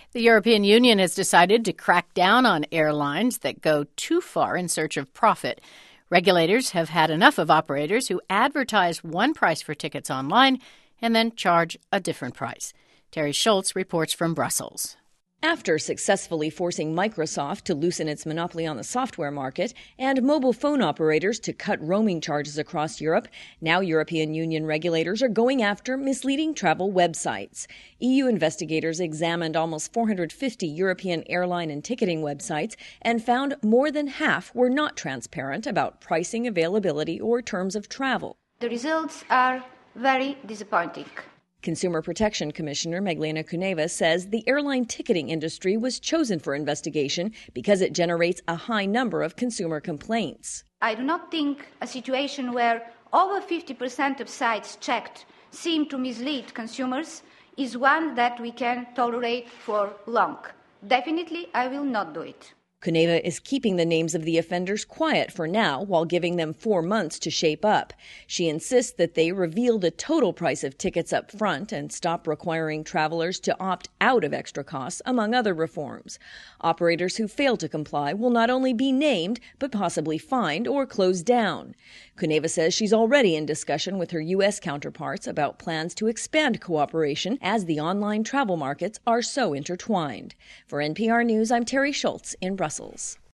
The European Union has decided to crack down on airlines that go too far in search of profit. Regulators have had enough of operators who advertise one price for tickets online and then charge a different price. Terry Schultz reports from Brussels. After successfully forcing Microsoft to loosen its monopoly on the software market and mobile phone operators to cut roaming charges across Europe, now European Union regulators are going after misleading travel websites. EU investigators examined almost 450 European airline and ticketing websites and found more than half were not transparent about pricing, availability, or terms of travel. The results are very disappointing. Consumer Protection Commissioner Meglena Kuneva says the airline ticketing industry was chosen for investigation because it generates a high number of consumer complaints. I do not think a situation where over 50% of sites checked seem to mislead consumers is one that we can tolerate for long. Definitely, I will not do it. Kuneva is keeping the names of the offenders quiet for now while giving them 4 months to shape up. She insists that they reveal the total price of tickets up front and stop requiring travelers to opt out of extra costs, among other reforms. Operators who fail to comply will not only be named, but possibly fined or closed down. Kuneva says she's already in discussion with her U.S. counterparts about plans to expand cooperation as the online travel markets are so intertwined. For NPR News, I'm Terry Schultz in Brussels.